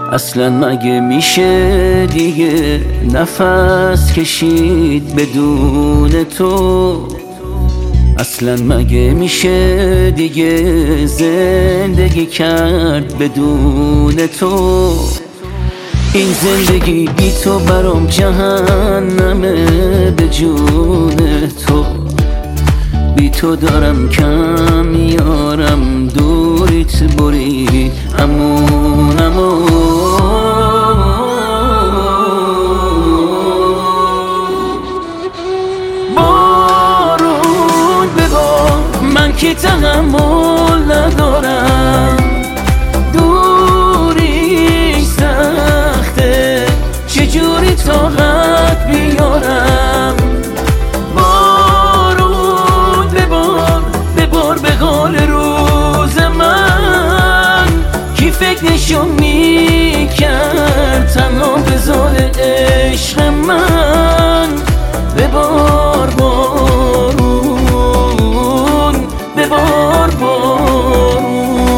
اصلا مگه میشه دیگه نفس کشید بدون تو؟ اصلا مگه میشه دیگه زندگی کرد بدون تو؟ این زندگی بی تو برام جهنمه، به جون تو بی تو دارم کم میارم، دوریت بری امون امون. بارون ببار من که تحمل ندارم، دوری سخته چجوری طاقت بیارم. بارون ببار ببار به حال روز من، کی فکرشو میکرد تنها بذار عشق من. ببار بارون ببار بارون.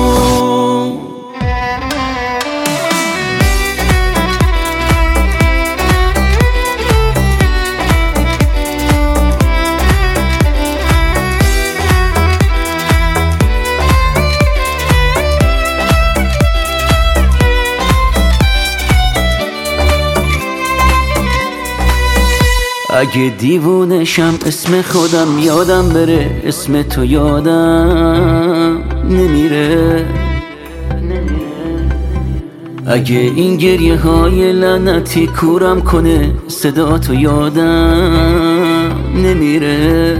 اگه دیوونشم اسم خودم یادم بره، اسم تو یادم نمیره. اگه این گریه های لعنتی کورم کنه، صدا تو یادم نمیره.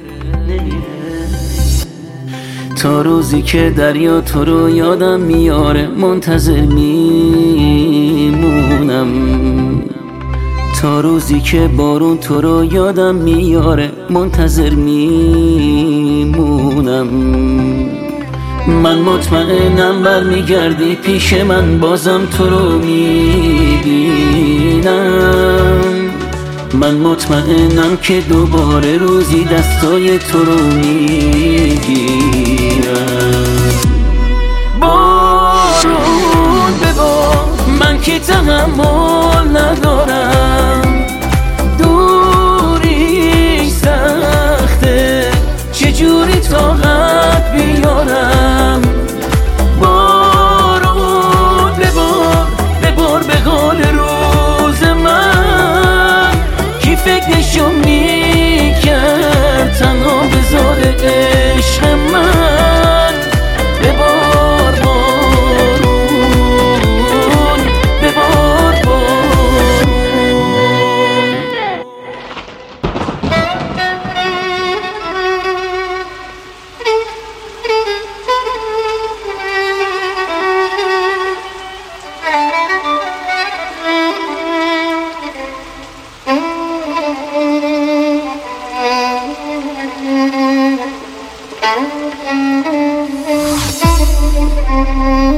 تا روزی که دریا تو رو یادم میاره، منتظر میمونم. تا روزی که بارون تو رو یادم میاره، منتظر میمونم. من مطمئنم برمیگردی پیش من، بازم تو رو میبینم. من مطمئنم که دوباره روزی دستای تو رو میگیرم. بارون ببار من که تحمل ندارم، دوری سخته چجوری طاقت بیارم. بارون ببار ببار به حال روز من، کی فکرشو میکرد تنها بذار عشق من. ببار بارون ببار Thank you.